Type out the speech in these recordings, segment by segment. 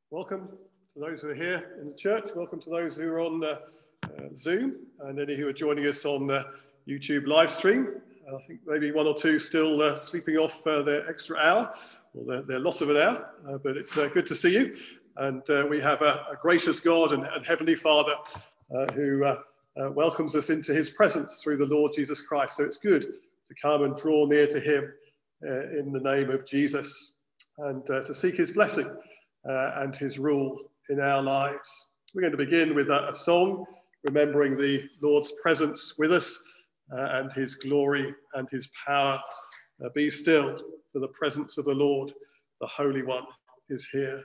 Welcome to those who are here in the church. Welcome to those who are on Zoom and any who are joining us on YouTube live stream. I think maybe one or two still sleeping off their extra hour or their loss of an hour, but it's good to see you. And we have a gracious God and Heavenly Father who welcomes us into his presence through the Lord Jesus Christ. So it's good to come and draw near to him in the name of Jesus and to seek his blessing and his rule in our lives. We're going to begin with a song, remembering the Lord's presence with us and his glory and his power. Be still, for the presence of the Lord, the Holy One, is here.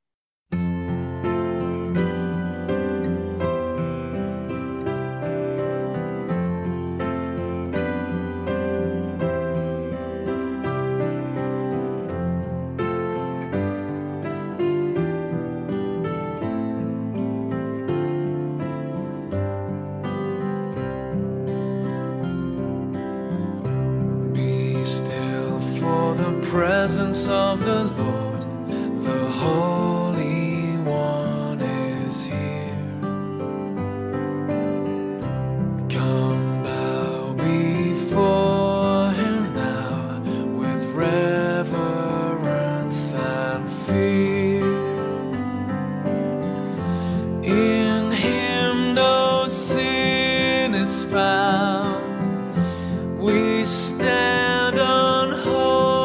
Presence of the Lord, the Holy One is here. Come bow before him now with reverence and fear. In him no sin is found. We stand unholy.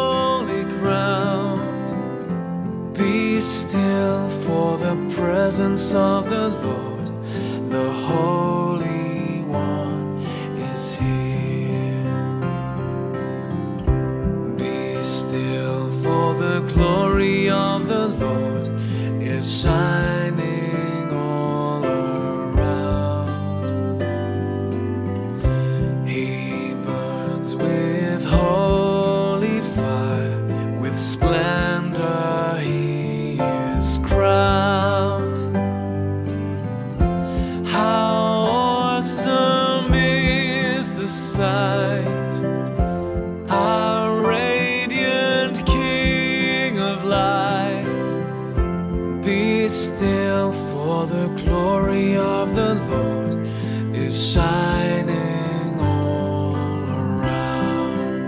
Be still, for the presence of the Lord, the Holy One is here. Be still, for the glory of the Lord is shining all around. He burns with holy fire, with splendor crowned. How awesome is the sight, our radiant King of light. Be still, for the glory of the Lord is shining all around.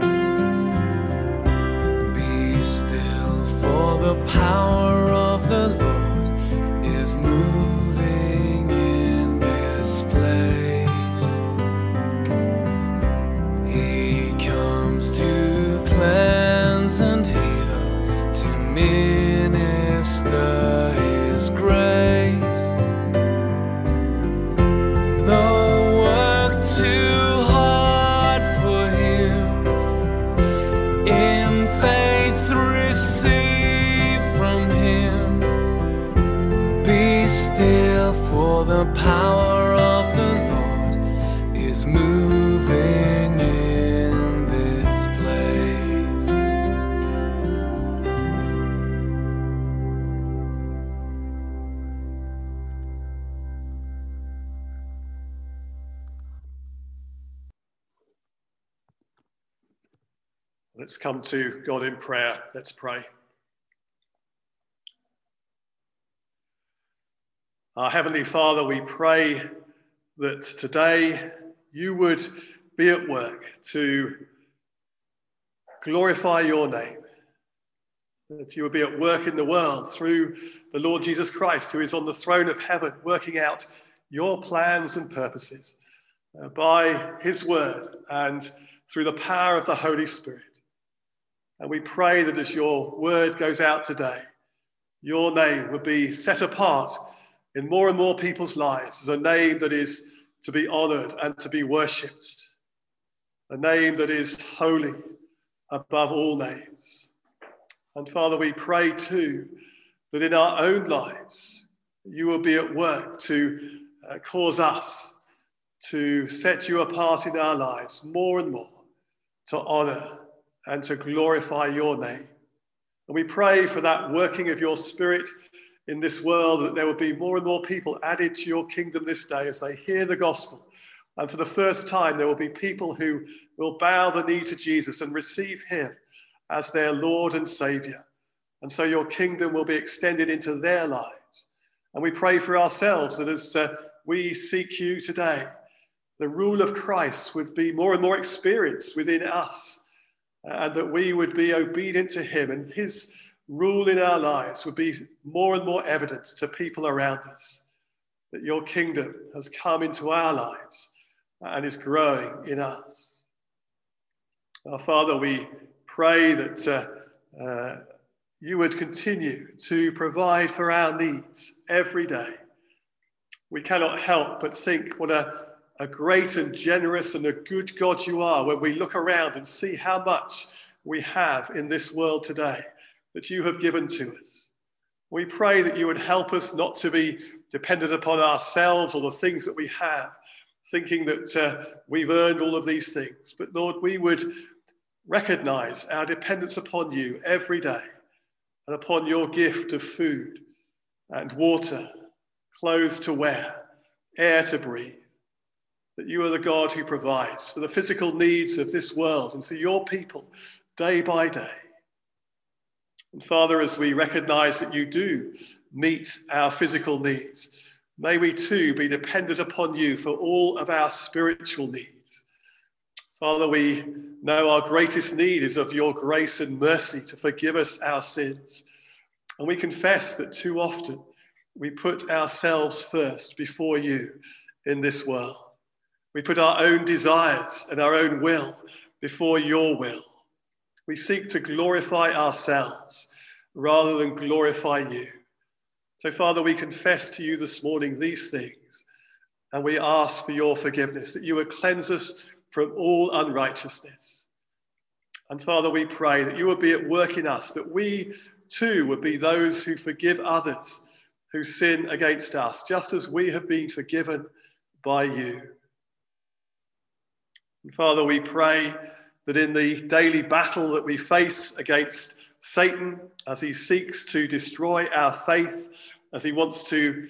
Be still, for the power of the Lord is moving in this place. He comes to cleanse and heal, to minister his grace. No work too hard for him. In faith receive from him. Be still, for the power of the Lord is moving in this place. Let's come to God in prayer. Let's pray. Our Heavenly Father, we pray that today you would be at work to glorify your name, that you would be at work in the world through the Lord Jesus Christ, who is on the throne of heaven, working out your plans and purposes by his word and through the power of the Holy Spirit. And we pray that as your word goes out today, your name would be set apart in more and more people's lives as a name that is to be honored and to be worshipped, a name that is holy above all names. And Father, we pray too that in our own lives, you will be at work to cause us to set you apart in our lives more and more, to honor and to glorify your name. And we pray for that working of your Spirit in this world, that there will be more and more people added to your kingdom this day as they hear the gospel. And for the first time, there will be people who will bow the knee to Jesus and receive him as their Lord and Savior. And so your kingdom will be extended into their lives. And we pray for ourselves that as we seek you today, the rule of Christ would be more and more experienced within us, and that we would be obedient to him, and his rule in our lives would be more and more evident to people around us, that your kingdom has come into our lives and is growing in us. Our Father, we pray that you would continue to provide for our needs every day. We cannot help but think what a great and generous and a good God you are when we look around and see how much we have in this world today that you have given to us. We pray that you would help us not to be dependent upon ourselves or the things that we have, thinking that we've earned all of these things. But Lord, we would recognize our dependence upon you every day and upon your gift of food and water, clothes to wear, air to breathe. That you are the God who provides for the physical needs of this world and for your people day by day. And Father, as we recognize that you do meet our physical needs, may we too be dependent upon you for all of our spiritual needs. Father, we know our greatest need is of your grace and mercy to forgive us our sins. And we confess that too often we put ourselves first before you in this world. We put our own desires and our own will before your will. We seek to glorify ourselves rather than glorify you. So, Father, we confess to you this morning these things, and we ask for your forgiveness, that you would cleanse us from all unrighteousness. And, Father, we pray that you would be at work in us, that we too would be those who forgive others who sin against us, just as we have been forgiven by you. And Father, we pray that in the daily battle that we face against Satan, as he seeks to destroy our faith, as he wants to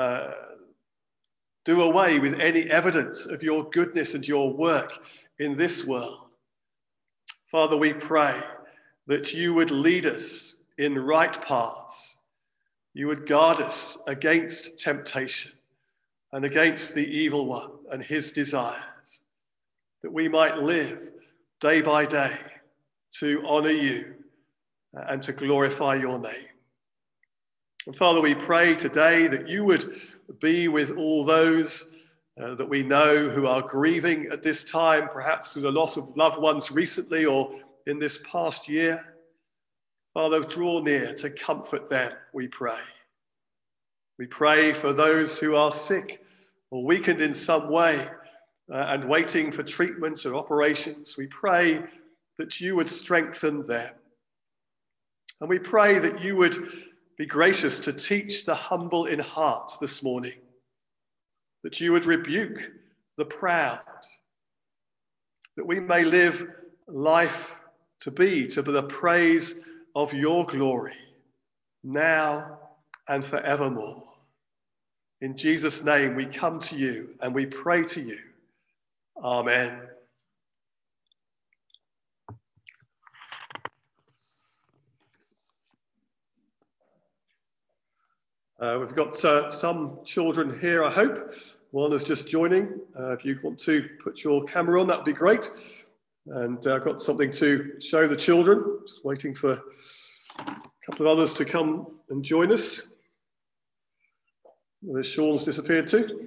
do away with any evidence of your goodness and your work in this world, Father, we pray that you would lead us in right paths. You would guard us against temptation and against the evil one and his desires, that we might live day by day to honor you and to glorify your name. And Father, we pray today that you would be with all those that we know who are grieving at this time, perhaps through the loss of loved ones recently or in this past year. Father, draw near to comfort them, we pray. We pray for those who are sick or weakened in some way and waiting for treatments or operations. We pray that you would strengthen them. And we pray that you would be gracious to teach the humble in heart this morning, that you would rebuke the proud, that we may live life to the praise of your glory, now and forevermore. In Jesus' name we come to you and we pray to you. Amen. We've got some children here, I hope. One is just joining. If you want to put your camera on, that would be great. And I've got something to show the children. Just waiting for a couple of others to come and join us. Where's Sean's disappeared too?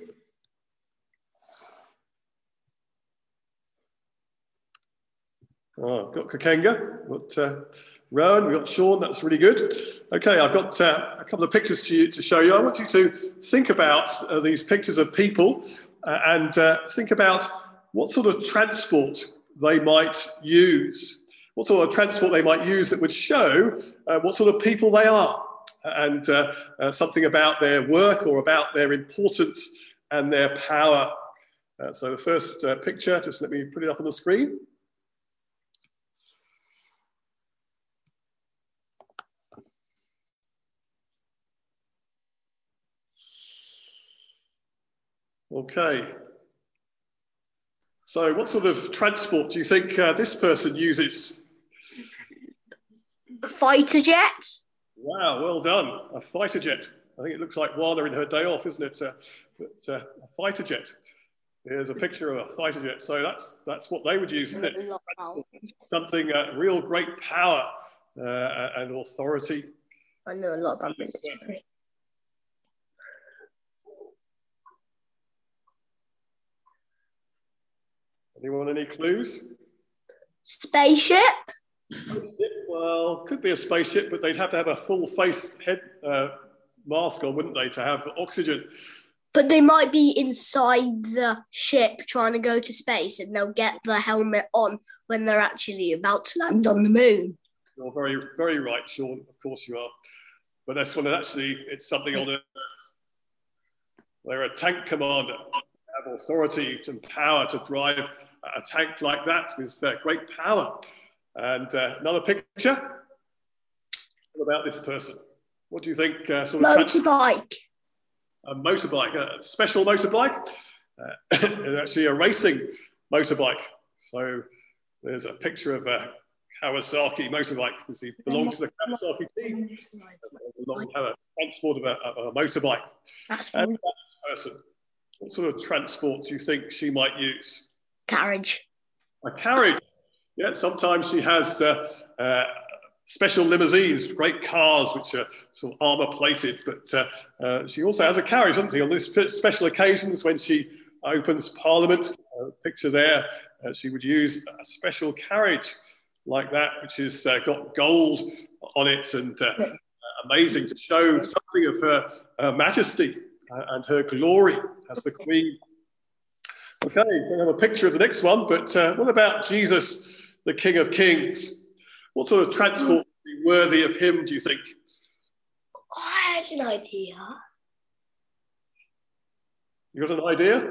Oh, I've got Kakenga, we've got Rowan, we've got Sean, that's really good. Okay, I've got a couple of pictures to show you. I want you to think about these pictures of people and think about what sort of transport they might use, what sort of transport they might use that would show what sort of people they are, and something about their work or about their importance and their power. So the first picture, just let me put it up on the screen. Okay. So what sort of transport do you think this person uses? Fighter jets? Wow, well done. A fighter jet. I think it looks like Wana in her day off, isn't it? A fighter jet. Here's a picture of a fighter jet. So that's what they would use, isn't it? Something real great power and authority. I know a lot about military. Anyone any clues? Spaceship? Well, could be a spaceship, but they'd have to have a full face head mask on, wouldn't they, to have oxygen? But they might be inside the ship trying to go to space, and they'll get the helmet on when they're actually about to land on the moon. You're very, very right, Sean. Of course you are. But that's when it's something on Earth. They're a tank commander. They have authority and power to drive a tank like that with great power. And another picture. What about this person? What do you think? Motorbike. A motorbike, a special motorbike. It's actually a racing motorbike. So there's a picture of a Kawasaki motorbike because he belongs to the Kawasaki team. A transport of a motorbike. That's and that person, what sort of transport do you think she might use? Carriage. A carriage. Yeah, sometimes she has special limousines, great cars, which are sort of armor plated, but she also has a carriage, doesn't she? On these special occasions when she opens Parliament, picture there, she would use a special carriage like that, which has got gold on it and amazing to show something of her majesty and her glory as the Queen. Okay, we have a picture of the next one, but what about Jesus, the King of Kings? What sort of transport would be worthy of him, do you think? I had an idea. You got an idea?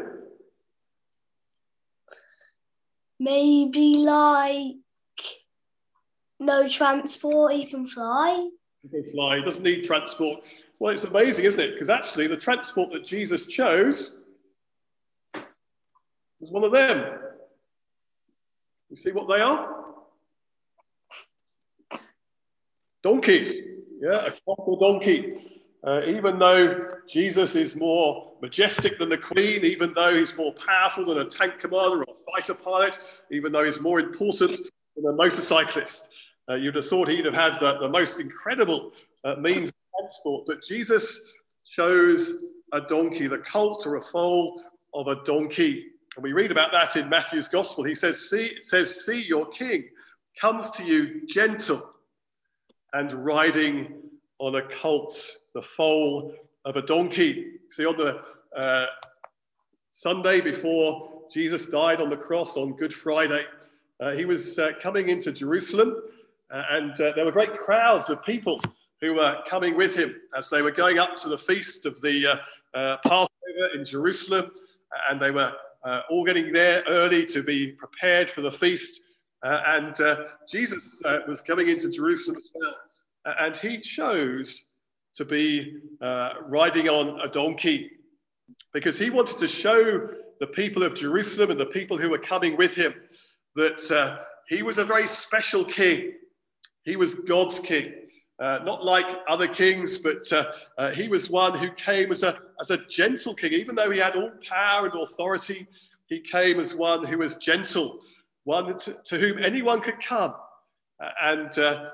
Maybe like no transport, he can fly. He can fly, he doesn't need transport. Well, it's amazing, isn't it? Because actually the transport that Jesus chose was one of them. You see what they are? Donkeys. Yeah, a cockle donkey. Even though Jesus is more majestic than the Queen, even though he's more powerful than a tank commander or a fighter pilot, even though he's more important than a motorcyclist, you'd have thought he'd have had the most incredible means of transport. But Jesus chose a donkey, the colt or a foal of a donkey. And we read about that in Matthew's Gospel. He says, see, your king comes to you gentle and riding on a colt, the foal of a donkey. See, on the Sunday before Jesus died on the cross on Good Friday, he was coming into Jerusalem, and there were great crowds of people who were coming with him as they were going up to the feast of the Passover in Jerusalem, and they were all getting there early to be prepared for the feast. And Jesus was coming into Jerusalem as well. And he chose to be riding on a donkey because he wanted to show the people of Jerusalem and the people who were coming with him that he was a very special king. He was God's king, not like other kings, but he was one who came as a gentle king. Even though he had all power and authority, he came as one who was gentle, one to whom anyone could come and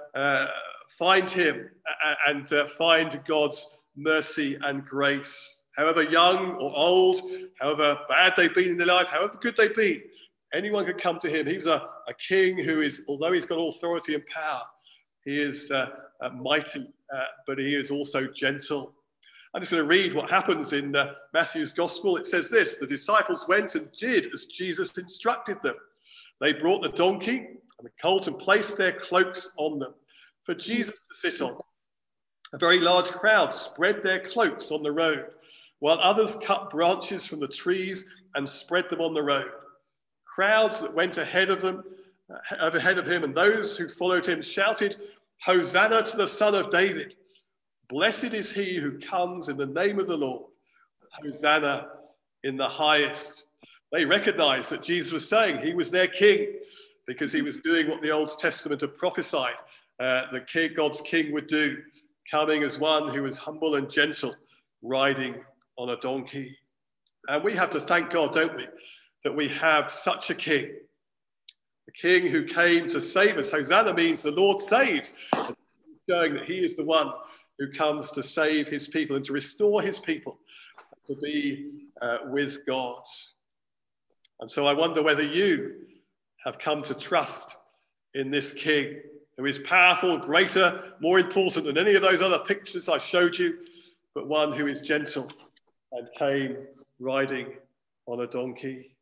find him and find God's mercy and grace. However young or old, however bad they've been in their life, however good they've been, anyone could come to him. He was a king who is, although he's got authority and power, he is mighty, but he is also gentle. I'm just going to read what happens in Matthew's Gospel. It says this: the disciples went and did as Jesus instructed them. They brought the donkey and the colt and placed their cloaks on them for Jesus to sit on. A very large crowd spread their cloaks on the road, while others cut branches from the trees and spread them on the road. Crowds that went ahead of him, and those who followed him shouted, "Hosanna to the Son of David! Blessed is he who comes in the name of the Lord. Hosanna in the highest." They recognized that Jesus was saying he was their king because he was doing what the Old Testament had prophesied the king, God's king, would do, coming as one who is humble and gentle, riding on a donkey. And we have to thank God, don't we, that we have such a king. The king who came to save us. Hosanna means the Lord saves, showing that he is the one who comes to save his people and to restore his people, to be with God. And so I wonder whether you have come to trust in this king who is powerful, greater, more important than any of those other pictures I showed you, but one who is gentle and came riding on a donkey.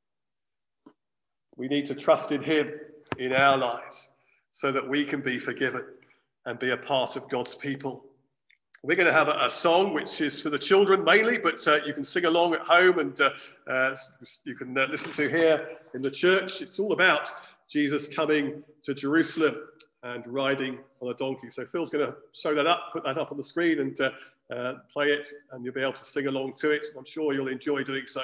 We need to trust in him in our lives so that we can be forgiven and be a part of God's people. We're going to have a song which is for the children mainly, but you can sing along at home and you can listen to here in the church. It's all about Jesus coming to Jerusalem and riding on a donkey. So Phil's going to show that up, put that up on the screen and play it, and you'll be able to sing along to it. I'm sure you'll enjoy doing so.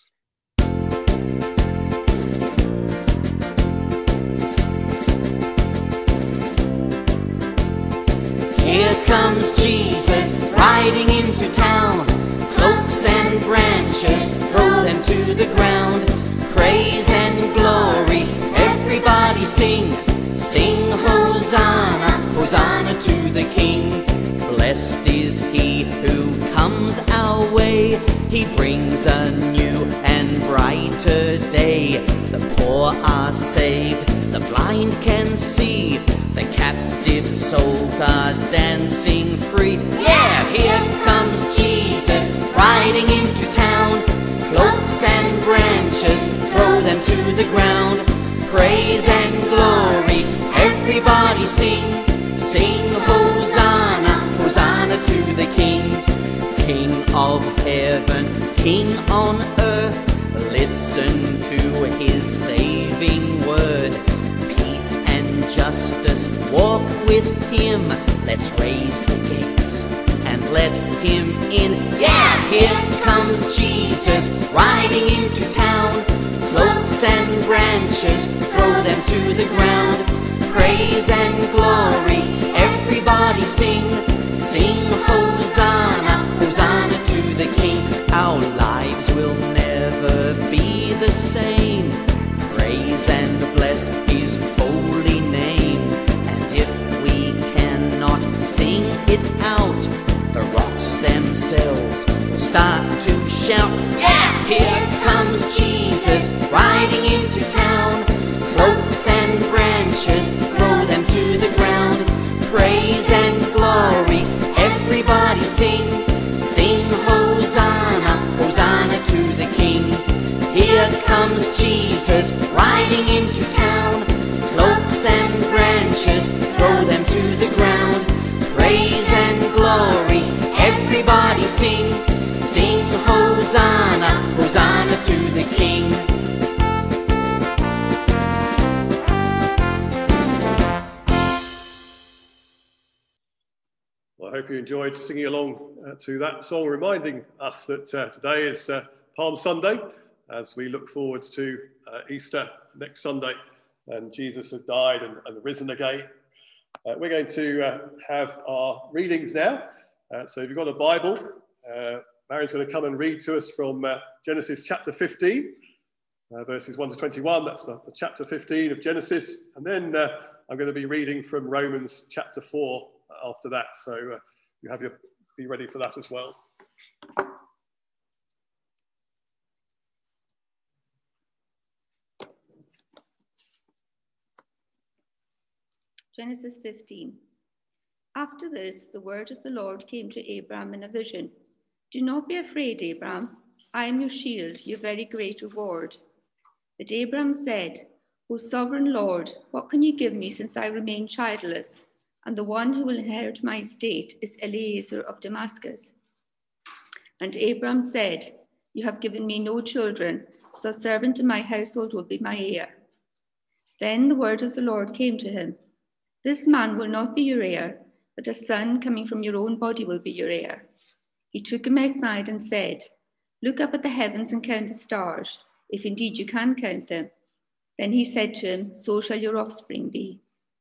Here comes Jesus riding into town. Cloaks and branches, throw them to the ground. Praise and glory, everybody sing. Sing Hosanna, Hosanna to the King. Blessed is he who comes our way. He brings a new and brighter day. The poor are saved, the blind can see. The captive souls are dancing free. Yeah, here comes Jesus riding into town. Cloaks and branches, throw them to the ground. Praise and glory, everybody sing. Sing Hosanna, Hosanna to the King. King of heaven, King on earth, listen to his saving word. Peace and justice, walk with him. Let's raise the gates and let him in. Yeah, here comes Jesus riding into town. Cloaks and branches, throw them to the ground. Praise and glory, everybody sing. Sing Hosanna, Hosanna to the King. Our lives will never be the same. Praise and bless his holy name. And if we cannot sing it out, the rocks themselves will start to shout. Yeah, here comes Jesus riding into town. Cloaks and branches, throw them to the ground. Praise and glory, everybody sing. Sing Hosanna, Hosanna to the King. Here comes Jesus riding into town. Cloaks and branches, throw them to the ground. Praise and glory, everybody sing. Sing Hosanna, Hosanna to the King. Well, I hope you enjoyed singing along to that song, reminding us that today is Palm Sunday, as we look forward to Easter next Sunday, and Jesus had died and risen again. We're going to have our readings now. So if you've got a Bible, Mary's going to come and read to us from Genesis chapter 15, verses 1 to 21. That's the chapter 15 of Genesis. And then I'm going to be reading from Romans chapter 4 after that. So you be ready for that as well. Genesis 15. After this, the word of the Lord came to Abram in a vision. Do not be afraid, Abram. I am your shield, your very great reward. But Abram said, O sovereign Lord, what can you give me since I remain childless? And the one who will inherit my estate is Eliezer of Damascus. And Abram said, You have given me no children, so a servant in my household will be my heir. Then the word of the Lord came to him. This man will not be your heir, but a son coming from your own body will be your heir. He took him outside and said, Look up at the heavens and count the stars, if indeed you can count them. Then he said to him, So shall your offspring be.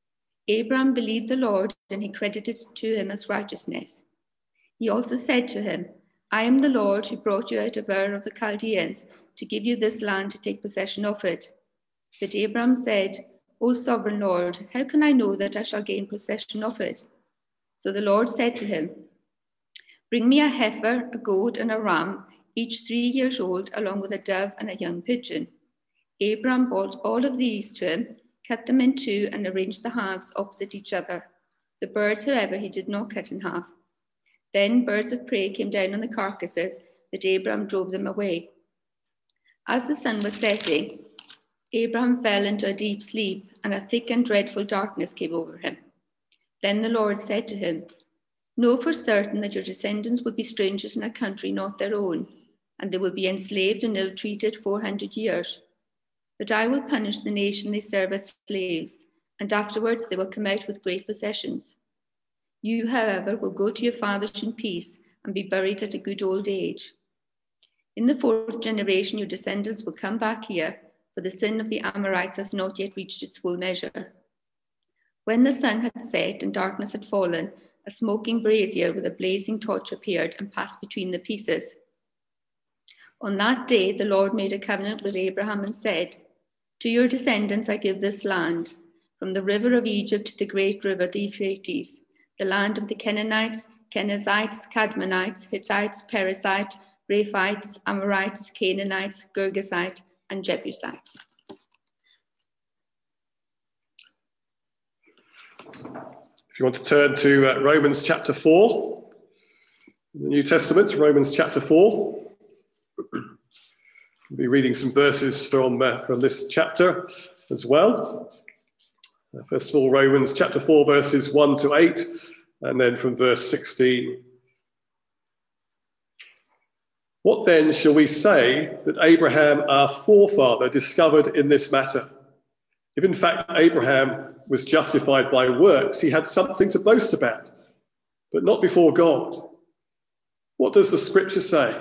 Abraham believed the Lord, and he credited it to him as righteousness. He also said to him, I am the Lord who brought you out of Ur of the Chaldeans to give you this land to take possession of it. But Abraham said, O sovereign Lord, how can I know that I shall gain possession of it? So the Lord said to him, Bring me a heifer, a goat, and a ram, each 3 years old, along with a dove and a young pigeon. Abraham brought all of these to him, cut them in two, and arranged the halves opposite each other. The birds, however, he did not cut in half. Then birds of prey came down on the carcasses, but Abraham drove them away. As the sun was setting, Abraham fell into a deep sleep, and a thick and dreadful darkness came over him. Then the Lord said to him, Know for certain that your descendants will be strangers in a country not their own, and they will be enslaved and ill-treated 400 years. But I will punish the nation they serve as slaves, and afterwards they will come out with great possessions. You, however, will go to your fathers in peace and be buried at a good old age. In the 4th generation, your descendants will come back here, for the sin of the Amorites has not yet reached its full measure. When the sun had set and darkness had fallen, a smoking brazier with a blazing torch appeared and passed between the pieces. On that day, the Lord made a covenant with Abraham and said, To your descendants I give this land, from the river of Egypt to the great river, the Euphrates, the land of the Canaanites, Kenizzites, Cadmonites, Hittites, Perizzites, Rephites, Amorites, Canaanites, Girgashites, and Jebusites. If you want to turn to Romans chapter 4, in the New Testament, Romans chapter 4. We'll be reading some verses from this chapter as well. First of all, Romans chapter 4, verses 1 to 8, and then from verse 16. What then shall we say that Abraham, our forefather, discovered in this matter? If in fact Abraham was justified by works, he had something to boast about, but not before God. What does the scripture say?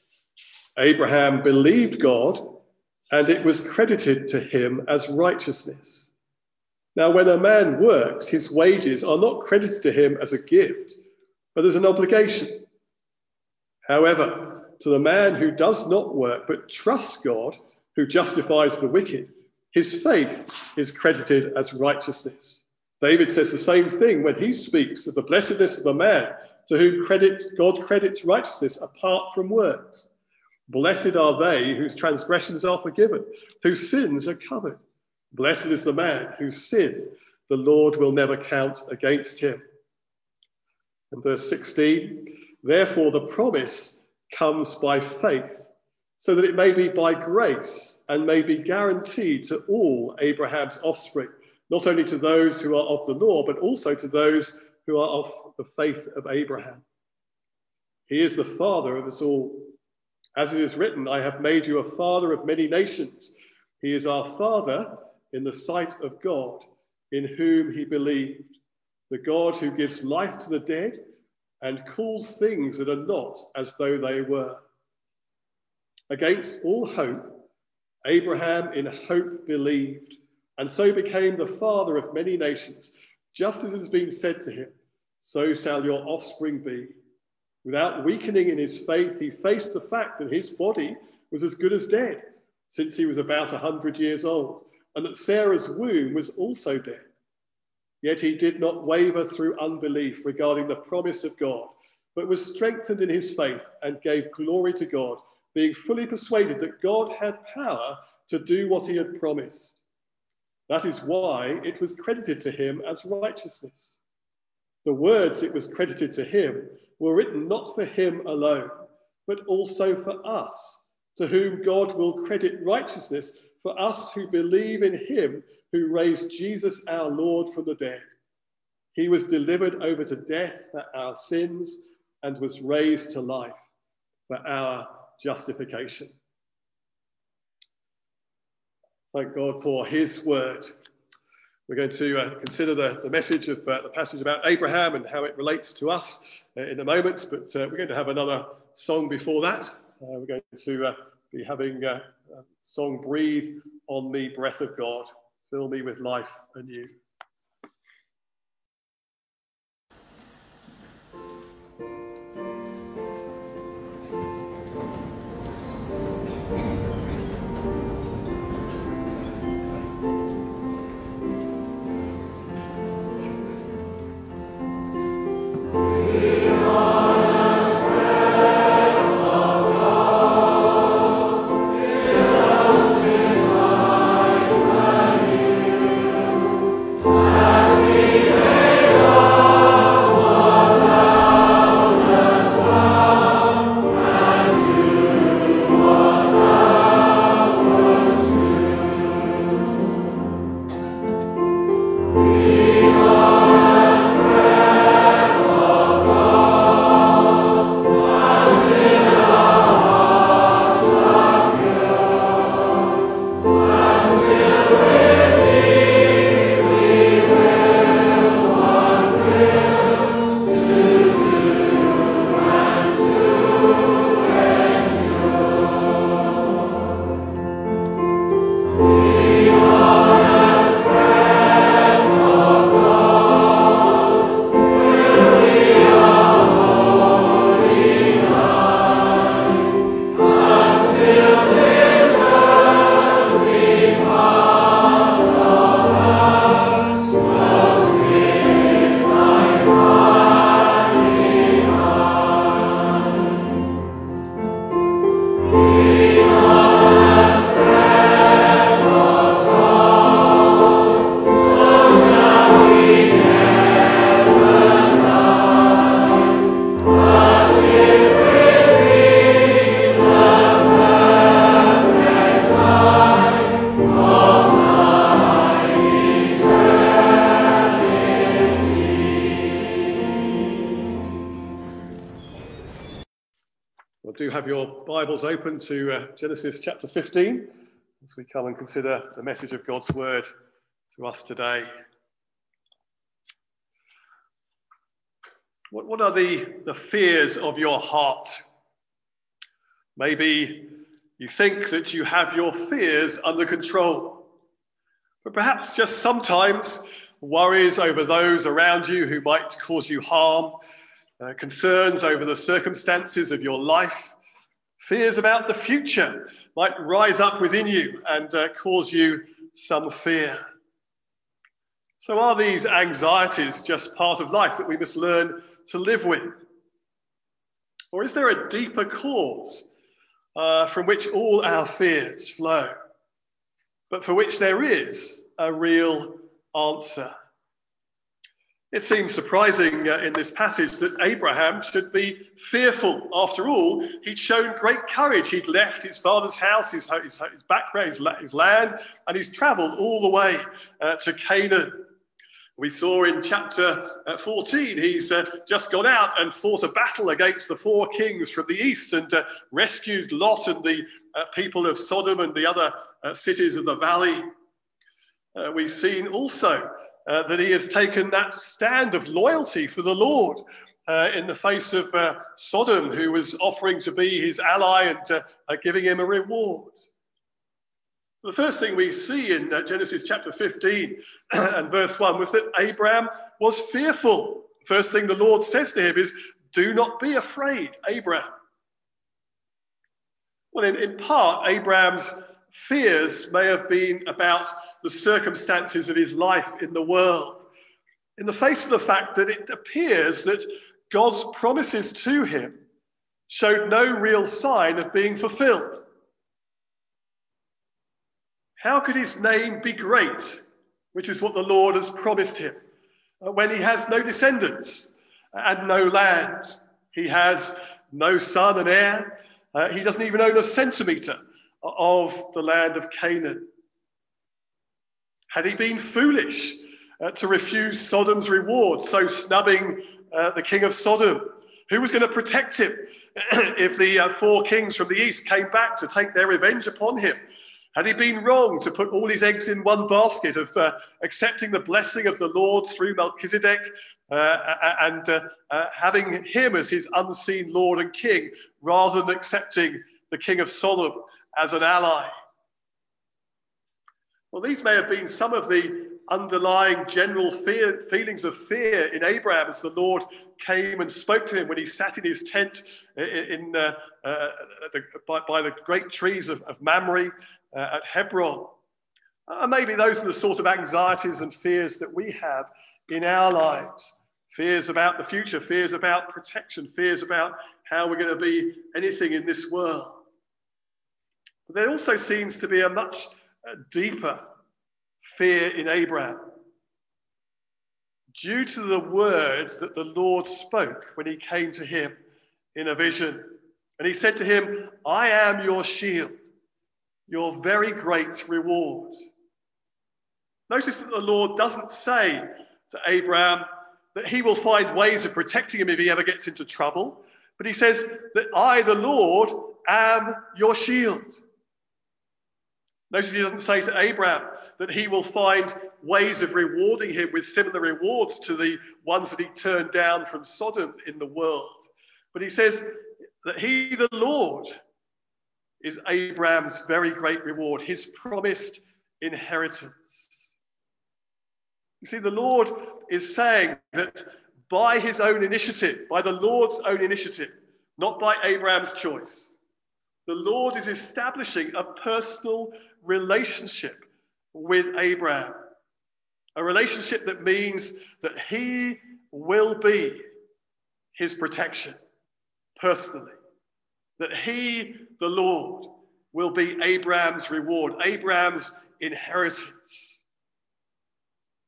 Abraham believed God, and it was credited to him as righteousness. Now, when a man works, his wages are not credited to him as a gift, but as an obligation. However, to the man who does not work, but trusts God, who justifies the wicked, his faith is credited as righteousness. David says the same thing when he speaks of the blessedness of a man to whom God credits righteousness apart from works. Blessed are they whose transgressions are forgiven, whose sins are covered. Blessed is the man whose sin the Lord will never count against him. And verse 16, therefore the promise comes by faith, so that it may be by grace and may be guaranteed to all Abraham's offspring, not only to those who are of the law, but also to those who are of the faith of Abraham. He is the father of us all. As it is written, I have made you a father of many nations. He is our father in the sight of God, in whom he believed, the God who gives life to the dead and calls things that are not as though they were. Against all hope, Abraham in hope believed, and so became the father of many nations, just as it has been said to him, so shall your offspring be. Without weakening in his faith, he faced the fact that his body was as good as dead, since he was about 100 years old, and that Sarah's womb was also dead. Yet he did not waver through unbelief regarding the promise of God, but was strengthened in his faith and gave glory to God, being fully persuaded that God had power to do what he had promised. That is why it was credited to him as righteousness. The words it was credited to him were written not for him alone, but also for us, to whom God will credit righteousness, for us who believe in him who raised Jesus our Lord from the dead. He was delivered over to death for our sins and was raised to life for our justification. Thank God for his word. We're going to consider the message of the passage about Abraham and how it relates to us in a moment, but we're going to have another song before that. We're going to be having a song, Breathe on Me, Breath of God, fill me with life anew. Do have your Bibles open to Genesis chapter 15 as we come and consider the message of God's word to us today. What are the fears of your heart? Maybe you think that you have your fears under control, but perhaps just sometimes worries over those around you who might cause you harm, concerns over the circumstances of your life, fears about the future might rise up within you and cause you some fear. So are these anxieties just part of life that we must learn to live with? Or is there a deeper cause from which all our fears flow, but for which there is a real answer? It seems surprising in this passage that Abraham should be fearful. After all, he'd shown great courage. He'd left his father's house, his background, his land, and he's travelled all the way to Canaan. We saw in chapter 14, he's just gone out and fought a battle against the 4 kings from the east and rescued Lot and the people of Sodom and the other cities of the valley. We've seen also that he has taken that stand of loyalty for the Lord in the face of Sodom, who was offering to be his ally and giving him a reward. The first thing we see in Genesis chapter 15 and verse 1 was that Abraham was fearful. First thing the Lord says to him is, "Do not be afraid, Abraham." Well, in part, Abraham's fears may have been about the circumstances of his life in the world, in the face of the fact that it appears that God's promises to him showed no real sign of being fulfilled. How could his name be great, which is what the Lord has promised him, when he has no descendants and no land? He has no son and heir. He doesn't even own a centimetre of the land of Canaan. Had he been foolish to refuse Sodom's reward, so snubbing the king of Sodom? Who was going to protect him if the 4 kings from the east came back to take their revenge upon him? Had he been wrong to put all his eggs in one basket of accepting the blessing of the Lord through Melchizedek and having him as his unseen Lord and King, rather than accepting the king of Sodom as an ally? Well, these may have been some of the underlying general feelings of fear in Abraham as the Lord came and spoke to him when he sat in his tent by the great trees of Mamre at Hebron. Maybe those are the sort of anxieties and fears that we have in our lives. Fears about the future, fears about protection, fears about how we're going to be anything in this world. But there also seems to be a much deeper fear in Abraham, due to the words that the Lord spoke when he came to him in a vision. And he said to him, "I am your shield, your very great reward." Notice that the Lord doesn't say to Abraham that he will find ways of protecting him if he ever gets into trouble, but he says that I, the Lord, am your shield. Notice he doesn't say to Abraham that he will find ways of rewarding him with similar rewards to the ones that he turned down from Sodom in the world. But he says that he, the Lord, is Abraham's very great reward, his promised inheritance. You see, the Lord is saying that by his own initiative, by the Lord's own initiative, not by Abraham's choice, the Lord is establishing a personal relationship with Abraham, a relationship that means that he will be his protection personally, that he, the Lord, will be Abraham's reward, Abraham's inheritance.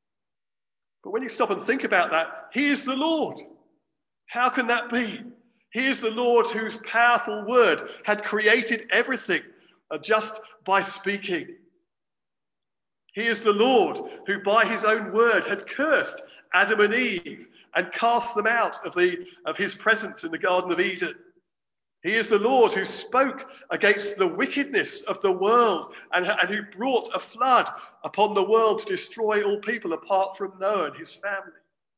But when you stop and think about that, he is the Lord. How can that be? He is the Lord whose powerful word had created everything just by speaking. He is the Lord who by his own word had cursed Adam and Eve and cast them out of his presence in the Garden of Eden. He is the Lord who spoke against the wickedness of the world and who brought a flood upon the world to destroy all people apart from Noah and his family.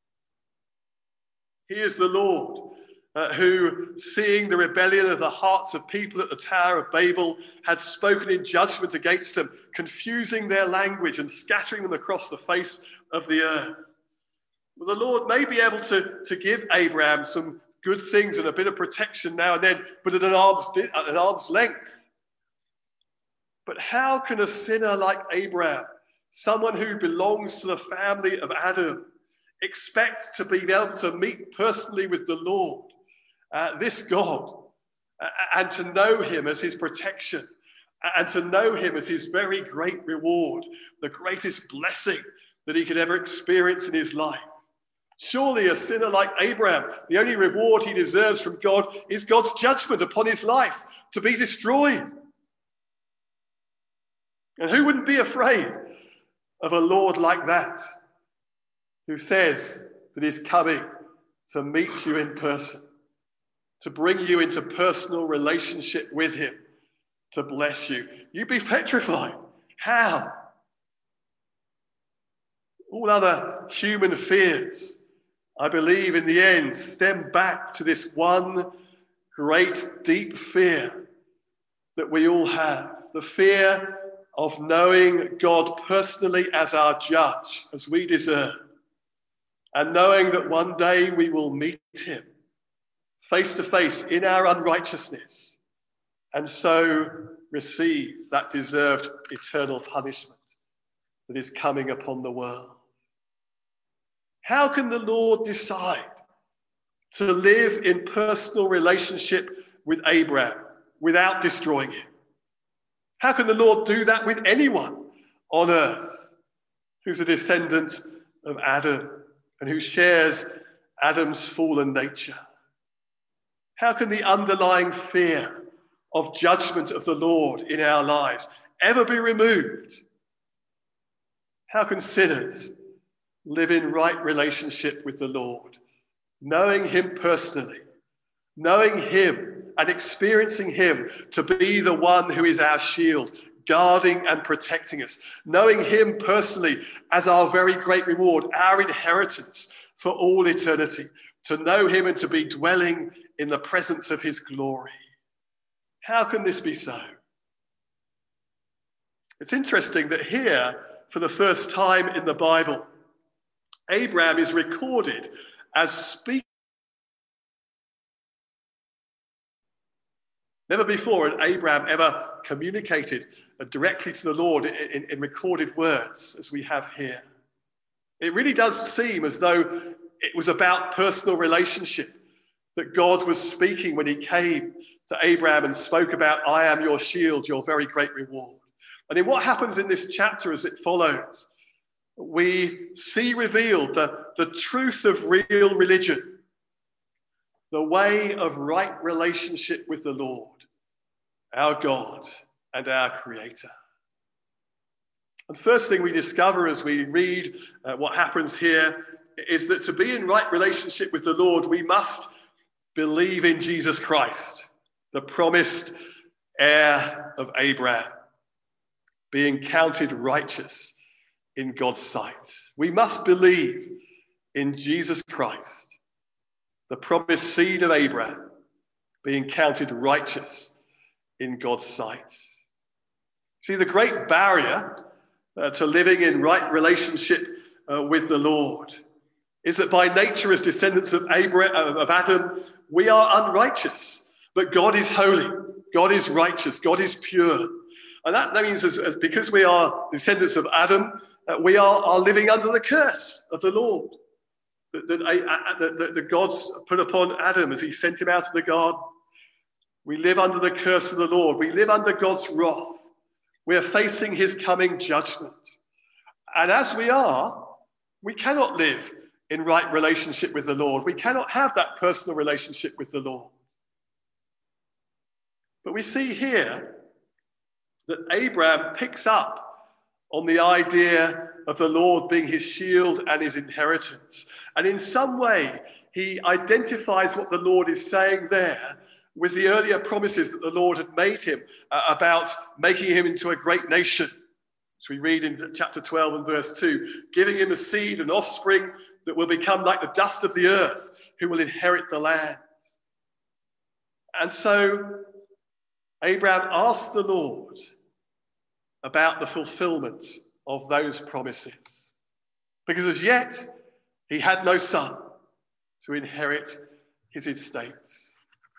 He is the Lord who, seeing the rebellion of the hearts of people at the Tower of Babel, had spoken in judgment against them, confusing their language and scattering them across the face of the earth. Well, the Lord may be able to give Abraham some good things and a bit of protection now and then, but at an arm's length. But how can a sinner like Abraham, someone who belongs to the family of Adam, expect to be able to meet personally with the Lord, this God, and to know him as his protection, and to know him as his very great reward, the greatest blessing that he could ever experience in his life? Surely a sinner like Abraham, the only reward he deserves from God is God's judgment upon his life, to be destroyed. And who wouldn't be afraid of a Lord like that, who says that he's coming to meet you in person, to bring you into personal relationship with him, to bless you? You'd be petrified. How? All other human fears, I believe, in the end, stem back to this one great, deep fear that we all have, the fear of knowing God personally as our judge, as we deserve, and knowing that one day we will meet him face to face in our unrighteousness, and so receive that deserved eternal punishment that is coming upon the world. How can the Lord decide to live in personal relationship with Abraham without destroying him? How can the Lord do that with anyone on earth who's a descendant of Adam and who shares Adam's fallen nature? How can the underlying fear of judgment of the Lord in our lives ever be removed? How can sinners live in right relationship with the Lord, knowing him personally, knowing him and experiencing him to be the one who is our shield, guarding and protecting us, knowing him personally as our very great reward, our inheritance for all eternity, to know him and to be dwelling in the presence of his glory? How can this be so? It's interesting that here, for the first time in the Bible, Abraham is recorded as speaking. Never before had Abraham ever communicated directly to the Lord in recorded words as we have here. It really does seem as though it was about personal relationship, that God was speaking when he came to Abraham and spoke about, I am your shield, your very great reward. And in what happens in this chapter as it follows, we see revealed the truth of real religion, the way of right relationship with the Lord, our God and our Creator. And first thing we discover as we read what happens here is that to be in right relationship with the Lord, we must believe in Jesus Christ, the promised heir of Abraham, being counted righteous in God's sight. We must believe in Jesus Christ, the promised seed of Abraham, being counted righteous in God's sight. See, the great barrier to living in right relationship with the Lord is that by nature, as descendants of Adam, we are unrighteous. But God is holy, God is righteous, God is pure. And that means as because we are descendants of Adam, we are living under the curse of the Lord that God's put upon Adam as he sent him out of the garden. We live under the curse of the Lord. We live under God's wrath. We are facing his coming judgment. And as we are, we cannot live in right relationship with the Lord. We cannot have that personal relationship with the Lord. But we see here that Abraham picks up on the idea of the Lord being his shield and his inheritance. And in some way, he identifies what the Lord is saying there with the earlier promises that the Lord had made him about making him into a great nation. So we read in chapter 12 and verse 2, giving him a seed and offspring that will become like the dust of the earth, who will inherit the land. And so Abraham asked the Lord about the fulfillment of those promises, because as yet he had no son to inherit his estates.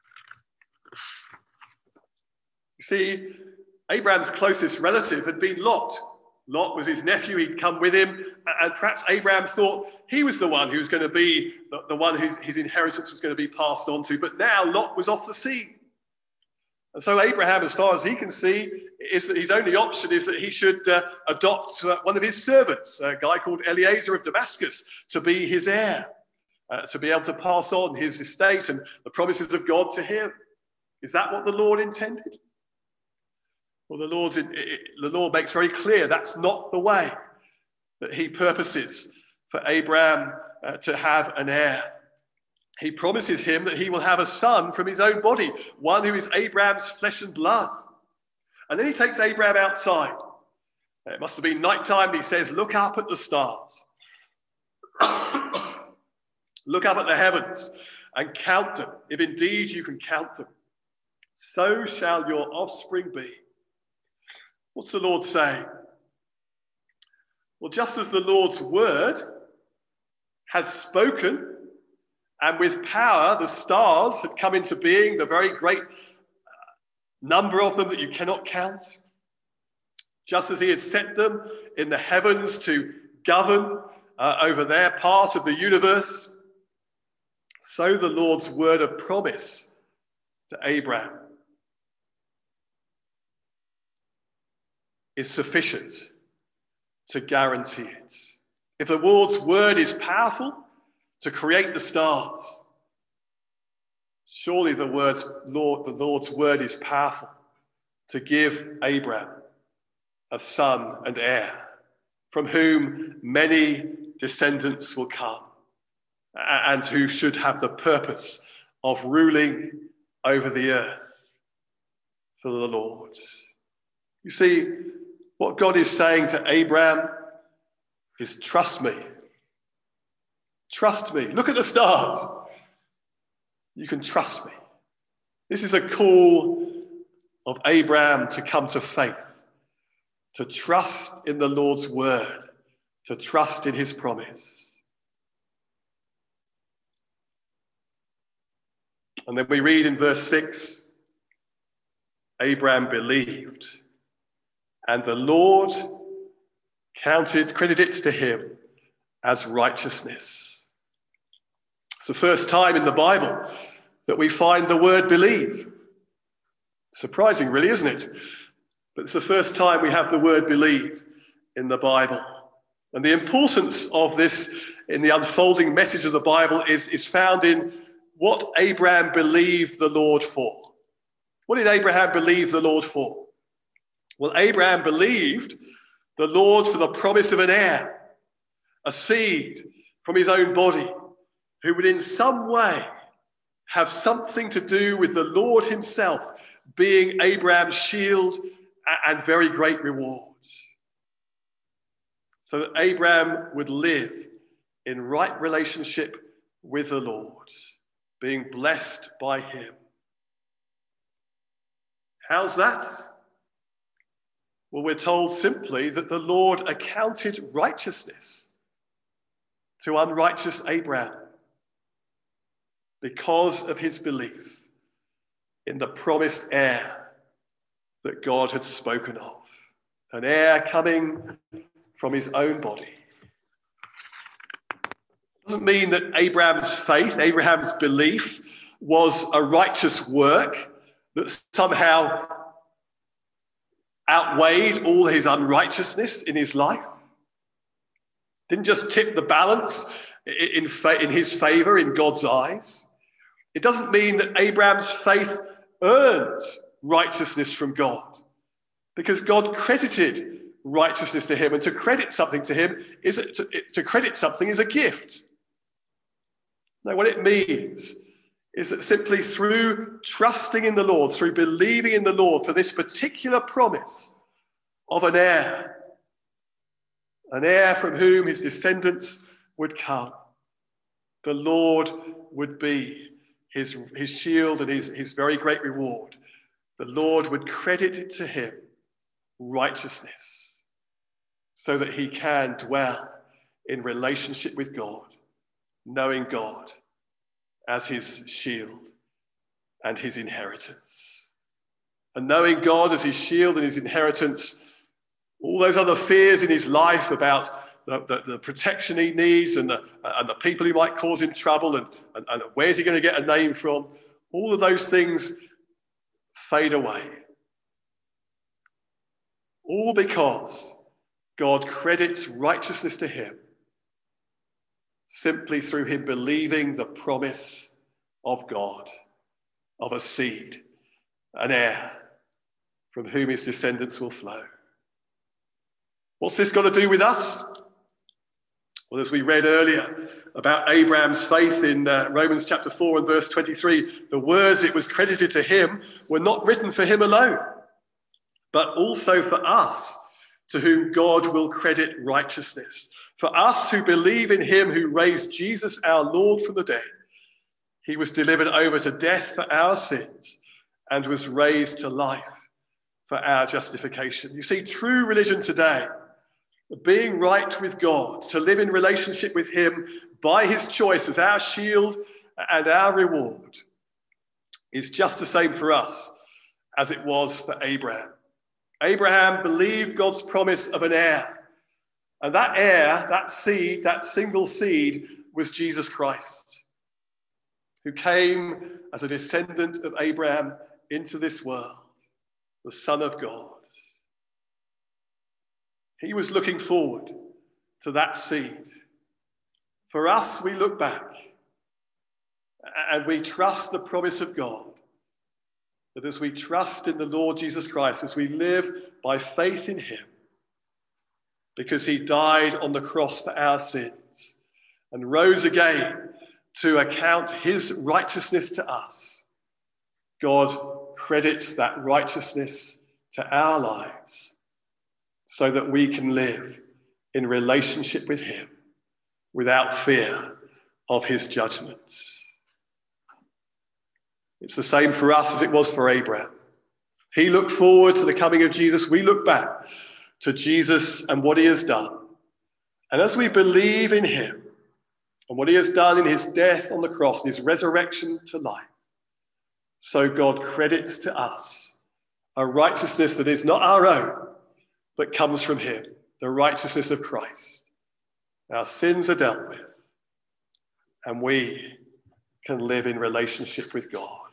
You see, Abraham's closest relative had been Lot. Lot was his nephew, he'd come with him, and perhaps Abraham thought he was the one who was going to be the one whose his inheritance was going to be passed on to. But now Lot was off the scene. And so Abraham, as far as he can see, is that his only option is that he should adopt one of his servants, a guy called Eliezer of Damascus, to be his heir, to be able to pass on his estate and the promises of God to him. Is that what the Lord intended? Well, the Lord makes very clear that's not the way that he purposes for Abraham to have an heir. He promises him that he will have a son from his own body, one who is Abraham's flesh and blood. And then he takes Abraham outside. It must have been nighttime. He says, look up at the stars. Look up at the heavens and count them, if indeed you can count them. So shall your offspring be. What's the Lord saying? Well, just as the Lord's word had spoken, and with power the stars had come into being, the very great number of them that you cannot count, just as he had set them in the heavens to govern over their part of the universe, so the Lord's word of promise to Abraham is sufficient to guarantee it. If the Lord's word is powerful to create the stars, surely the Lord's word is powerful to give Abraham a son and heir, from whom many descendants will come, and who should have the purpose of ruling over the earth for the Lord. You see, what God is saying to Abraham is, trust me. Trust me. Look at the stars. You can trust me. This is a call of Abraham to come to faith, to trust in the Lord's word, to trust in his promise. And then we read in verse 6, Abraham believed, and the Lord credited it to him as righteousness. It's the first time in the Bible that we find the word believe. Surprising, really, isn't it? But it's the first time we have the word believe in the Bible. And the importance of this in the unfolding message of the Bible is found in what Abraham believed the Lord for. What did Abraham believe the Lord for? Well, Abraham believed the Lord for the promise of an heir, a seed from his own body, who would in some way have something to do with the Lord himself being Abraham's shield and very great reward. So that Abraham would live in right relationship with the Lord, being blessed by him. How's that? Well, we're told simply that the Lord accounted righteousness to unrighteous Abraham because of his belief in the promised heir that God had spoken of, an heir coming from his own body. It doesn't mean that Abraham's faith, Abraham's belief, was a righteous work that somehow outweighed all his unrighteousness in his life. Didn't just tip the balance in his favor in God's eyes. It doesn't mean that Abraham's faith earned righteousness from God, because God credited righteousness to him, and to credit something to him is to credit something is a gift. Now, what it means is that simply through trusting in the Lord, through believing in the Lord for this particular promise of an heir from whom his descendants would come, the Lord would be his shield and his very great reward. The Lord would credit to him righteousness so that he can dwell in relationship with God, knowing God as his shield and his inheritance. And knowing God as his shield and his inheritance, all those other fears in his life about the protection he needs and the people who might cause him trouble and where's he going to get a name from, all of those things fade away. All because God credits righteousness to him simply through him believing the promise of God, of a seed, an heir, from whom his descendants will flow. What's this got to do with us? Well, as we read earlier about Abraham's faith in Romans chapter 4 and verse 23, the words it was credited to him were not written for him alone, but also for us, to whom God will credit righteousness. For us who believe in him who raised Jesus our Lord from the dead. He was delivered over to death for our sins and was raised to life for our justification. You see, true religion today, being right with God, to live in relationship with him by his choice as our shield and our reward, is just the same for us as it was for Abraham. Abraham believed God's promise of an heir. And that heir, that seed, that single seed, was Jesus Christ, who came as a descendant of Abraham into this world, the Son of God. He was looking forward to that seed. For us, we look back and we trust the promise of God, that as we trust in the Lord Jesus Christ, as we live by faith in him, because he died on the cross for our sins and rose again to account his righteousness to us, God credits that righteousness to our lives so that we can live in relationship with him without fear of his judgments. It's the same for us as it was for Abraham. He looked forward to the coming of Jesus. We look back to Jesus and what he has done. And as we believe in him and what he has done in his death on the cross and his resurrection to life, so God credits to us a righteousness that is not our own, but comes from him, the righteousness of Christ. Our sins are dealt with, and we can live in relationship with God.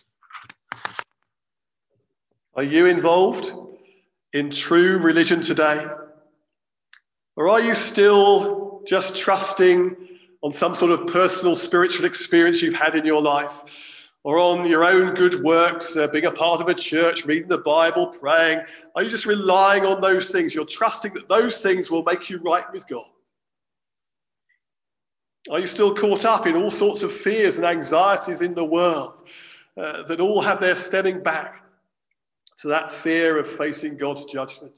Are you involved in true religion today? Or are you still just trusting on some sort of personal spiritual experience you've had in your life, or on your own good works, being a part of a church, reading the Bible, praying? Are you just relying on those things? You're trusting that those things will make you right with God? Are you still caught up in all sorts of fears and anxieties in the world that all have their stemming back to that fear of facing God's judgment?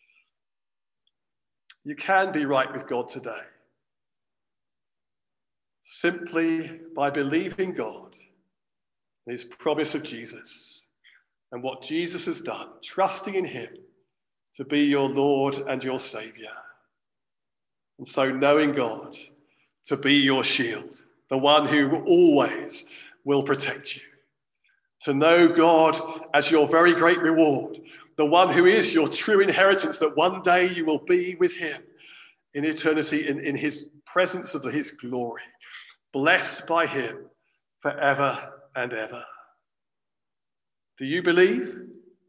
You can be right with God today simply by believing God and his promise of Jesus and what Jesus has done, trusting in him to be your Lord and your Saviour. And so knowing God to be your shield, the one who always will protect you. To know God as your very great reward, the one who is your true inheritance, that one day you will be with him in eternity, in his presence of his glory, blessed by him forever and ever. Do you believe?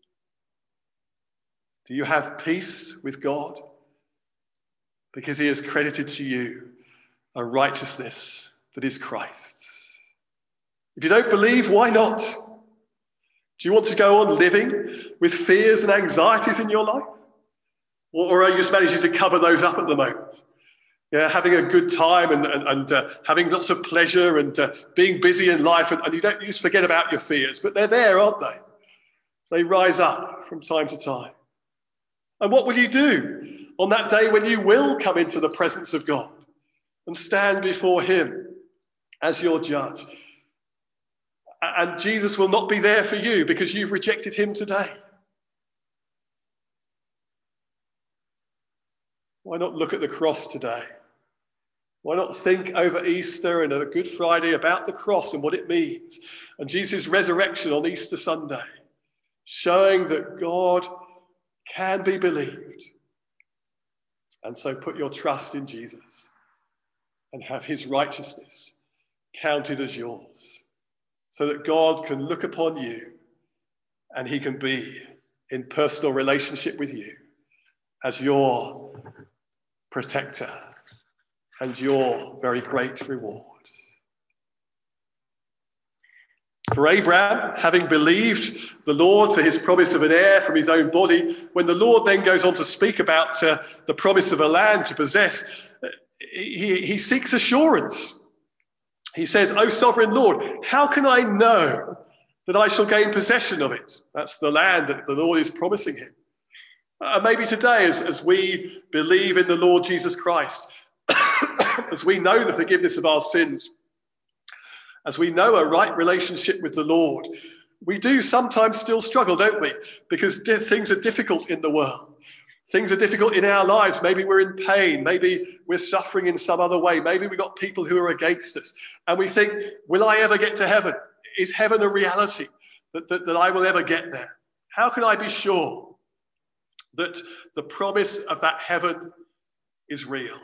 Do you have peace with God? Because he has credited to you a righteousness that is Christ's. If you don't believe, why not? Do you want to go on living with fears and anxieties in your life? Or are you just managing to cover those up at the moment? Yeah, having a good time and having lots of pleasure and being busy in life, and you don't just forget about your fears, but they're there, aren't they? They rise up from time to time. And what will you do on that day when you will come into the presence of God and stand before him as your judge? And Jesus will not be there for you because you've rejected him today. Why not look at the cross today? Why not think over Easter and a Good Friday about the cross and what it means, and Jesus' resurrection on Easter Sunday, showing that God can be believed. And so put your trust in Jesus and have his righteousness counted as yours, so that God can look upon you and he can be in personal relationship with you as your protector and your very great reward. For Abraham, having believed the Lord for his promise of an heir from his own body, when the Lord then goes on to speak about the promise of a land to possess, he seeks assurance. He says, "O sovereign Lord, how can I know that I shall gain possession of it?" That's the land that the Lord is promising him. Maybe today, as we believe in the Lord Jesus Christ, as we know the forgiveness of our sins, as we know a right relationship with the Lord, we do sometimes still struggle, don't we? Because things are difficult in the world. Things are difficult in our lives. Maybe we're in pain. Maybe we're suffering in some other way. Maybe we've got people who are against us. And we think, will I ever get to heaven? Is heaven a reality that I will ever get there? How can I be sure that the promise of that heaven is real?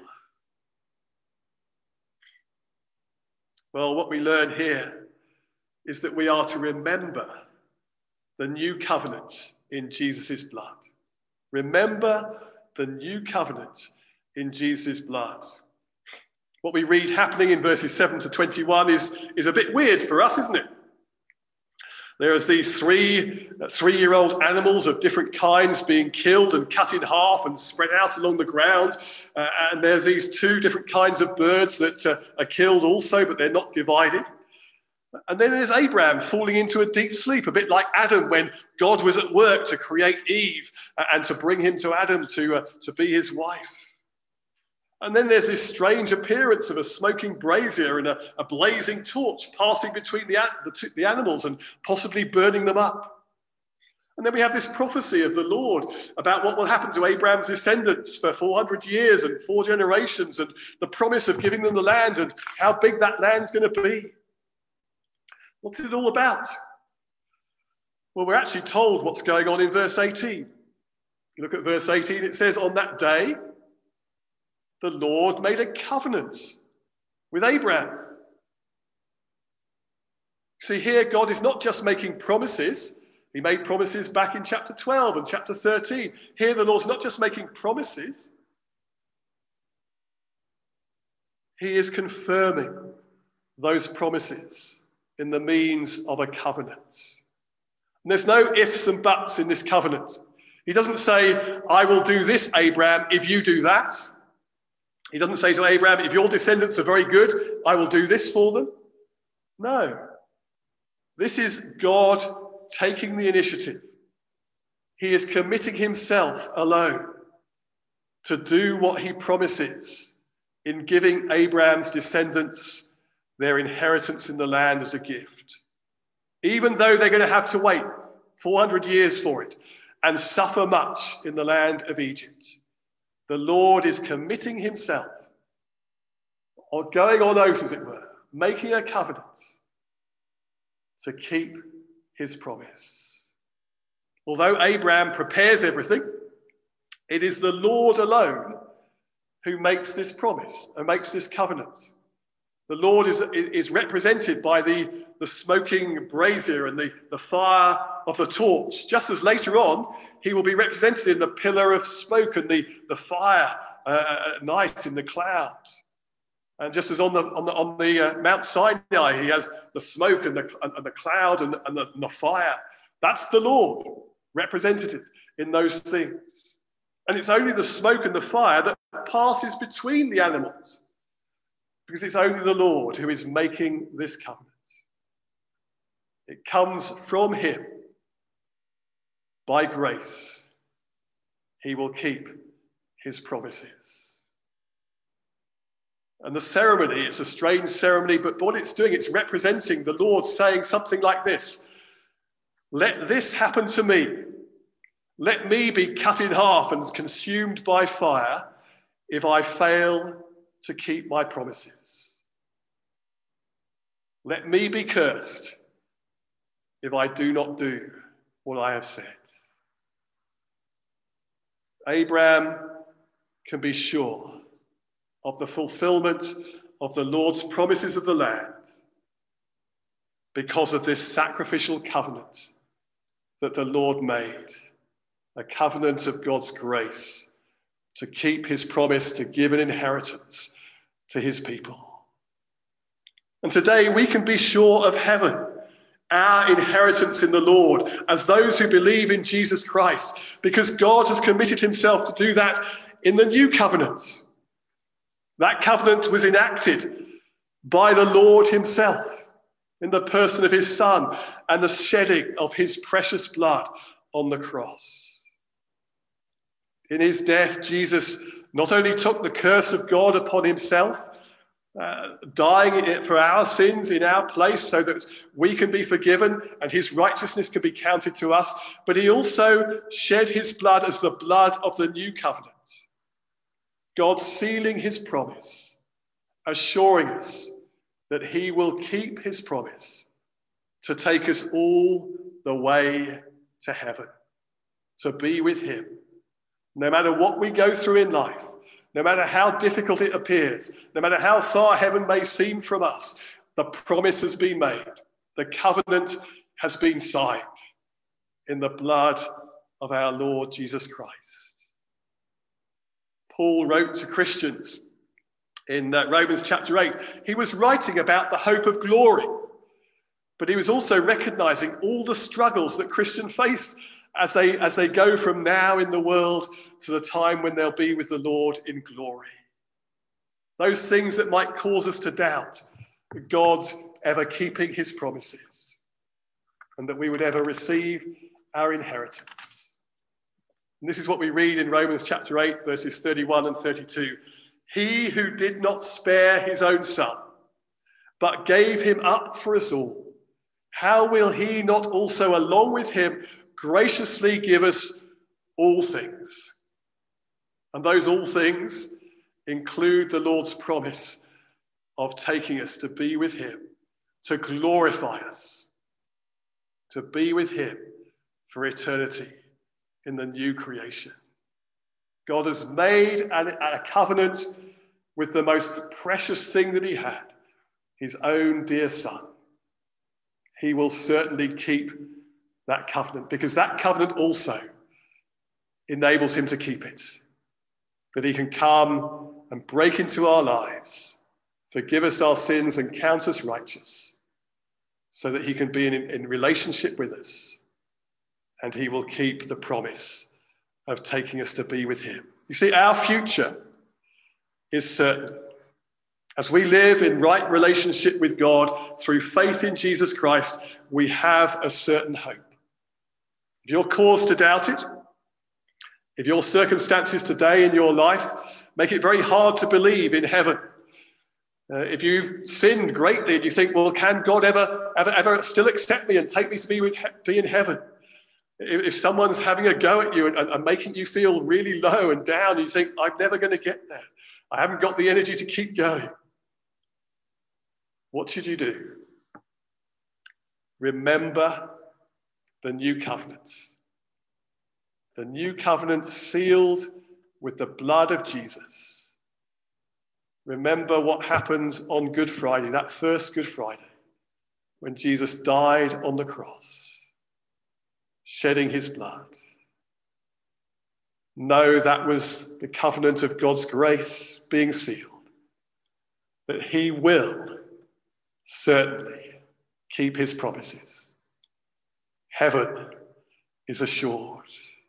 Well, what we learn here is that we are to remember the new covenant in Jesus' blood. Remember the new covenant in Jesus' blood. What we read happening in verses 7 to 21 is a bit weird for us, isn't it? There's these three-year-old animals of different kinds being killed and cut in half and spread out along the ground. And there's these two different kinds of birds that are killed also, but they're not divided. And then there's Abraham falling into a deep sleep, a bit like Adam when God was at work to create Eve and to bring him to Adam to be his wife. And then there's this strange appearance of a smoking brazier and a blazing torch passing between the animals and possibly burning them up. And then we have this prophecy of the Lord about what will happen to Abraham's descendants for 400 years and 4 generations, and the promise of giving them the land and how big that land's going to be. What's it all about? Well, we're actually told what's going on in verse 18. If you look at verse 18, it says, "On that day, the Lord made a covenant with Abraham." See, here God is not just making promises. He made promises back in chapter 12 and chapter 13. Here the Lord's not just making promises. He is confirming those promises in the means of a covenant. And there's no ifs and buts in this covenant. He doesn't say, "I will do this, Abraham, if you do that." He doesn't say to Abraham, "If your descendants are very good, I will do this for them." No. This is God taking the initiative. He is committing himself alone to do what he promises in giving Abraham's descendants their inheritance in the land as a gift. Even though they're going to have to wait 400 years for it and suffer much in the land of Egypt, the Lord is committing himself, or going on oath, as it were, making a covenant to keep his promise. Although Abraham prepares everything, it is the Lord alone who makes this promise and makes this covenant. The Lord is represented by the smoking brazier and the fire of the torch, just as later on he will be represented in the pillar of smoke and the fire at night in the cloud. And just as on the Mount Sinai he has the smoke and the cloud and the fire, That's the Lord represented in those things. And it's only the smoke and the fire that passes between the animals, because it's only the Lord who is making this covenant. It comes from him by grace. He will keep his promises. And the ceremony, it's a strange ceremony, but what it's doing, it's representing the Lord saying something like this: let this happen to me. Let me be cut in half and consumed by fire if I fail to keep my promises. Let me be cursed if I do not do what I have said. Abraham can be sure of the fulfillment of the Lord's promises of the land because of this sacrificial covenant that the Lord made, a covenant of God's grace to keep his promise to give an inheritance to his people. And today we can be sure of heaven, our inheritance in the Lord, as those who believe in Jesus Christ, because God has committed himself to do that in the new covenant. That covenant was enacted by the Lord himself in the person of his Son and the shedding of his precious blood on the cross. In his death, Jesus not only took the curse of God upon himself, dying for our sins in our place so that we can be forgiven and his righteousness can be counted to us, but he also shed his blood as the blood of the new covenant. God sealing his promise, assuring us that he will keep his promise to take us all the way to heaven, to be with him. No matter what we go through in life, no matter how difficult it appears, no matter how far heaven may seem from us, the promise has been made. The covenant has been signed in the blood of our Lord Jesus Christ. Paul wrote to Christians in Romans chapter 8. He was writing about the hope of glory, but he was also recognizing all the struggles that Christians face as they go from now in the world to the time when they'll be with the Lord in glory. Those things that might cause us to doubt God's ever keeping his promises and that we would ever receive our inheritance. And this is what we read in Romans chapter 8, verses 31 and 32. He who did not spare his own son, but gave him up for us all, how will he not also along with him graciously give us all things? And those all things include the Lord's promise of taking us to be with him, to glorify us, to be with him for eternity in the new creation. God has made a covenant with the most precious thing that he had, his own dear son. He will certainly keep that covenant, because that covenant also enables him to keep it, that he can come and break into our lives, forgive us our sins and count us righteous, so that he can be in relationship with us, and he will keep the promise of taking us to be with him. You see, our future is certain. As we live in right relationship with God through faith in Jesus Christ, we have a certain hope. If you're caused to doubt it, if your circumstances today in your life make it very hard to believe in heaven, if you've sinned greatly and you think, well, can God ever still accept me and take me to be in heaven? If someone's having a go at you and making you feel really low and down, and you think, I'm never going to get there. I haven't got the energy to keep going. What should you do? Remember the new covenant. The new covenant sealed with the blood of Jesus. Remember what happened on Good Friday, that first Good Friday, when Jesus died on the cross, shedding his blood. Know that was the covenant of God's grace being sealed, that he will certainly keep his promises. Heaven is assured.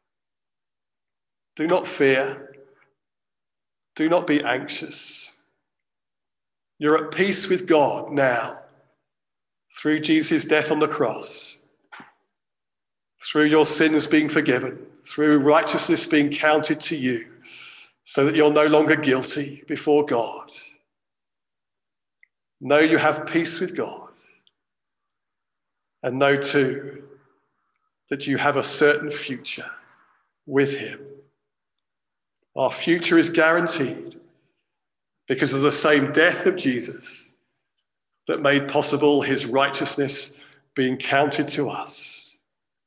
Do not fear. Do not be anxious. You're at peace with God now through Jesus' death on the cross, through your sins being forgiven, through righteousness being counted to you, so that you're no longer guilty before God. Know you have peace with God, and know too that you have a certain future with him. Our future is guaranteed because of the same death of Jesus that made possible his righteousness being counted to us.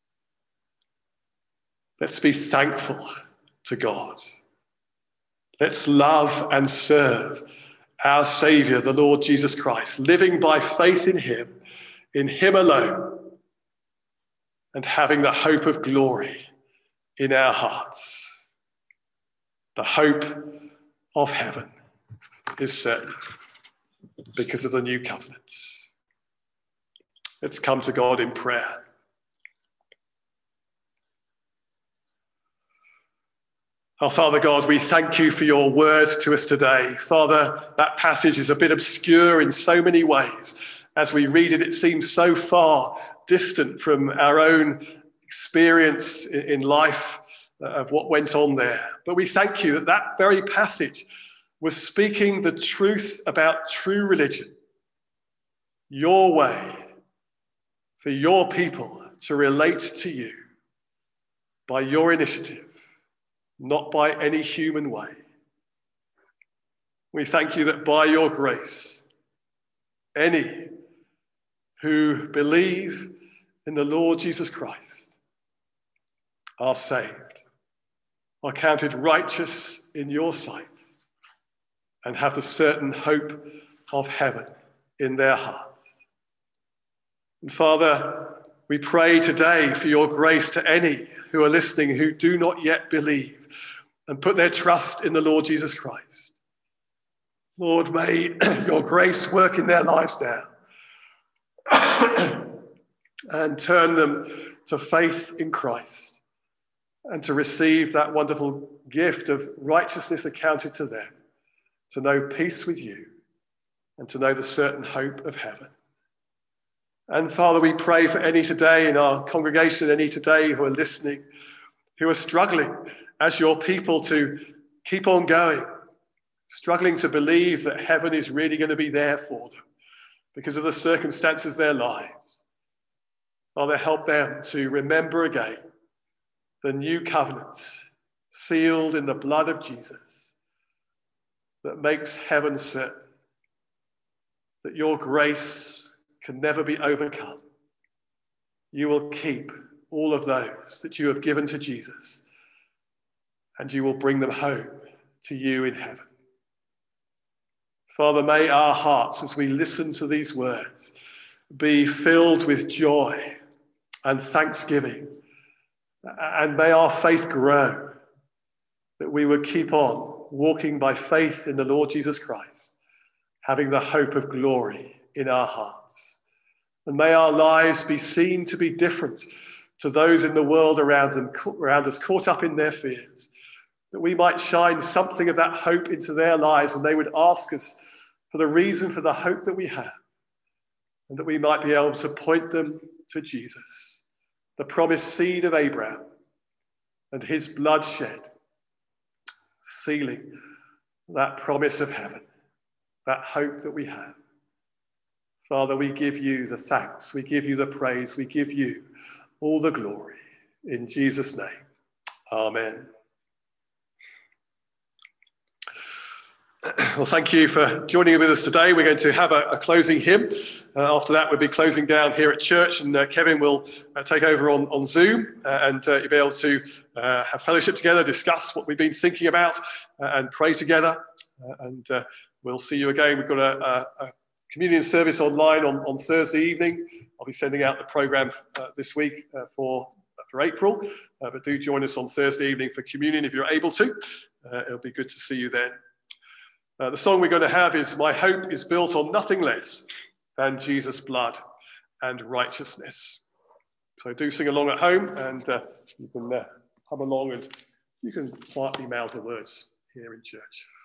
Let's be thankful to God. Let's love and serve our Saviour, the Lord Jesus Christ, living by faith in him alone, and having the hope of glory in our hearts. The hope of heaven is certain because of the new covenant. Let's come to God in prayer. Our Father God, we thank you for your word to us today. Father, that passage is a bit obscure in so many ways. As we read it, it seems so far distant from our own experience in life of what went on there. But we thank you that that very passage was speaking the truth about true religion, your way for your people to relate to you by your initiative, not by any human way. We thank you that by your grace, any who believe in the Lord Jesus Christ are saved, are counted righteous in your sight, and have the certain hope of heaven in their hearts. And Father, we pray today for your grace to any who are listening who do not yet believe and put their trust in the Lord Jesus Christ. Lord, may your grace work in their lives now and turn them to faith in Christ and to receive that wonderful gift of righteousness accounted to them, to know peace with you and to know the certain hope of heaven. And Father, we pray for any today in our congregation, any today who are listening, who are struggling as your people to keep on going, struggling to believe that heaven is really going to be there for them because of the circumstances of their lives. Father, help them to remember again the new covenant sealed in the blood of Jesus that makes heaven certain, that your grace can never be overcome. You will keep all of those that you have given to Jesus, and you will bring them home to you in heaven. Father, may our hearts, as we listen to these words, be filled with joy and thanksgiving, and may our faith grow, that we would keep on walking by faith in the Lord Jesus Christ, having the hope of glory in our hearts. And may our lives be seen to be different to those in the world around us, caught up in their fears, that we might shine something of that hope into their lives, and they would ask us for the reason for the hope that we have, and that we might be able to point them to Jesus, the promised seed of Abraham, and his blood shed, sealing that promise of heaven, that hope that we have. Father, we give you the thanks, we give you the praise, we give you all the glory. In Jesus' name, amen. Well, thank you for joining with us today. We're going to have a closing hymn. After that, we'll be closing down here at church, and Kevin will take over on Zoom, and you'll be able to have fellowship together, discuss what we've been thinking about, and pray together. And we'll see you again. We've got a communion service online on Thursday evening. I'll be sending out the programme this week for April, but do join us on Thursday evening for communion if you're able to. It'll be good to see you then. The song we're going to have is "My Hope is Built on Nothing Less Than Jesus' Blood and Righteousness." So do sing along at home, and you can come along and you can quietly mouth the words here in church.